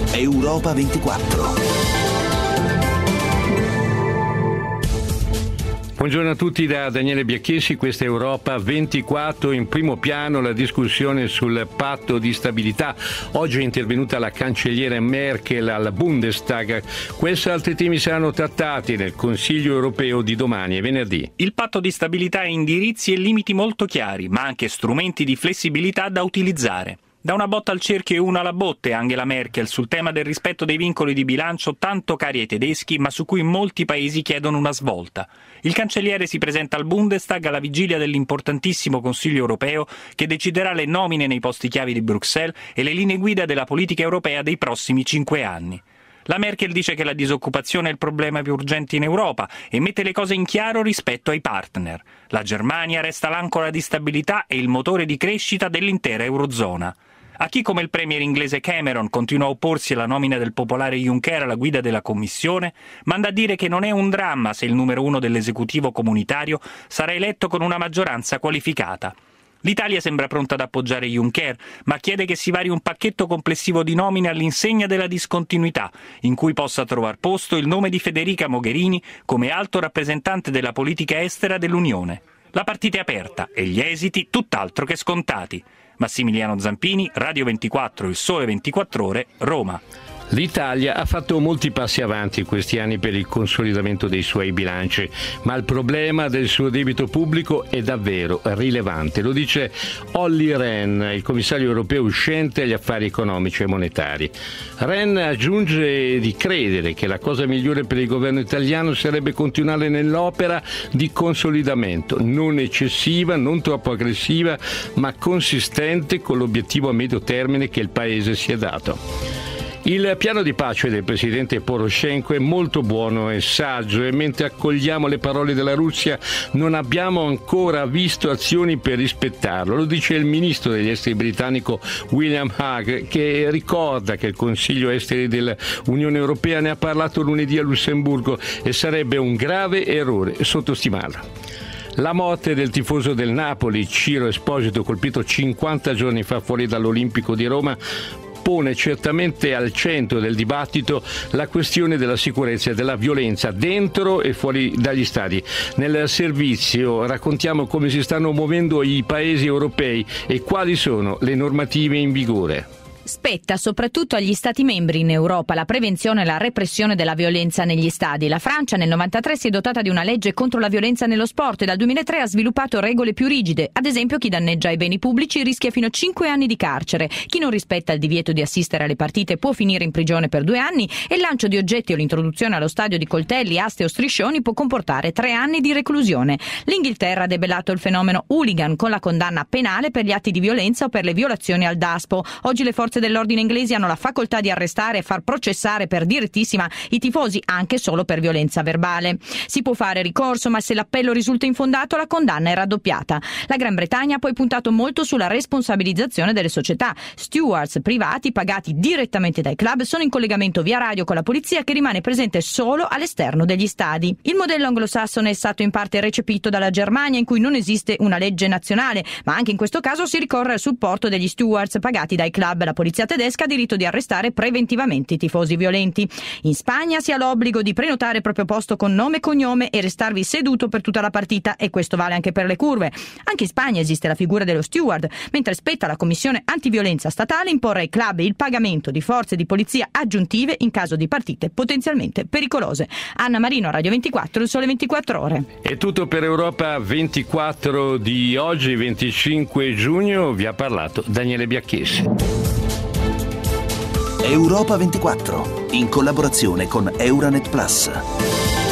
Europa 24. Buongiorno a tutti da Daniele Biacchessi, questa è Europa 24, in primo piano la discussione sul patto di stabilità. Oggi è intervenuta la cancelliera Merkel al Bundestag. Questi altri temi saranno trattati nel Consiglio europeo di domani e venerdì. Il patto di stabilità ha indirizzi e limiti molto chiari, ma anche strumenti di flessibilità da utilizzare. Da una botta al cerchio e una alla botte Angela Merkel sul tema del rispetto dei vincoli di bilancio tanto cari ai tedeschi, ma su cui molti paesi chiedono una svolta. Il cancelliere si presenta al Bundestag alla vigilia dell'importantissimo Consiglio europeo che deciderà le nomine nei posti chiavi di Bruxelles e le linee guida della politica europea dei prossimi 5 anni. La Merkel dice che la disoccupazione è il problema più urgente in Europa e mette le cose in chiaro rispetto ai partner. La Germania resta l'ancora di stabilità e il motore di crescita dell'intera Eurozona. A chi come il premier inglese Cameron continua a opporsi alla nomina del popolare Juncker alla guida della Commissione, manda a dire che non è un dramma se il numero 1 dell'esecutivo comunitario sarà eletto con una maggioranza qualificata. L'Italia sembra pronta ad appoggiare Juncker, ma chiede che si vari un pacchetto complessivo di nomine all'insegna della discontinuità, in cui possa trovar posto il nome di Federica Mogherini come alto rappresentante della politica estera dell'Unione. La partita è aperta e gli esiti tutt'altro che scontati. Massimiliano Zampini, Radio 24, Il Sole 24 Ore, Roma. L'Italia ha fatto molti passi avanti in questi anni per il consolidamento dei suoi bilanci, ma il problema del suo debito pubblico è davvero rilevante. Lo dice Olli Rehn, il commissario europeo uscente agli affari economici e monetari. Rehn aggiunge di credere che la cosa migliore per il governo italiano sarebbe continuare nell'opera di consolidamento, non eccessiva, non troppo aggressiva, ma consistente con l'obiettivo a medio termine che il Paese si è dato. Il piano di pace del presidente Poroshenko è molto buono e saggio e mentre accogliamo le parole della Russia non abbiamo ancora visto azioni per rispettarlo. Lo dice il ministro degli esteri britannico William Hague, che ricorda che il Consiglio esteri dell'Unione Europea ne ha parlato lunedì a Lussemburgo e sarebbe un grave errore sottostimarlo. La morte del tifoso del Napoli, Ciro Esposito, colpito 50 giorni fa fuori dall'Olimpico di Roma, pone certamente al centro del dibattito la questione della sicurezza e della violenza dentro e fuori dagli stadi. Nel servizio raccontiamo come si stanno muovendo i paesi europei e quali sono le normative in vigore. Spetta soprattutto agli Stati membri in Europa la prevenzione e la repressione della violenza negli stadi. La Francia nel 1993 si è dotata di una legge contro la violenza nello sport e dal 2003 ha sviluppato regole più rigide. Ad esempio, chi danneggia i beni pubblici rischia fino a 5 anni di carcere. Chi non rispetta il divieto di assistere alle partite può finire in prigione per 2 anni e il lancio di oggetti o l'introduzione allo stadio di coltelli, aste o striscioni può comportare 3 anni di reclusione. L'Inghilterra ha debellato il fenomeno hooligan con la condanna penale per gli atti di violenza o per le violazioni al DASPO. Oggi le forze dell'ordine inglesi hanno la facoltà di arrestare e far processare per direttissima i tifosi anche solo per violenza verbale. Si può fare ricorso, ma se l'appello risulta infondato la condanna è raddoppiata. La Gran Bretagna ha poi puntato molto sulla responsabilizzazione delle società. Stewards privati pagati direttamente dai club sono in collegamento via radio con la polizia che rimane presente solo all'esterno degli stadi. Il modello anglosassone è stato in parte recepito dalla Germania, in cui non esiste una legge nazionale, ma anche in questo caso si ricorre al supporto degli stewards pagati dai club. La polizia tedesca ha diritto di arrestare preventivamente i tifosi violenti. In Spagna si ha l'obbligo di prenotare il proprio posto con nome e cognome e restarvi seduto per tutta la partita, e questo vale anche per le curve. Anche in Spagna esiste la figura dello steward, mentre spetta alla Commissione Antiviolenza Statale imporre ai club il pagamento di forze di polizia aggiuntive in caso di partite potenzialmente pericolose. Anna Marino, Radio 24, Il Sole 24 Ore. È tutto per Europa 24 di oggi, 25 giugno. Vi ha parlato Daniele Biacchessi. Europa 24, in collaborazione con Euranet Plus.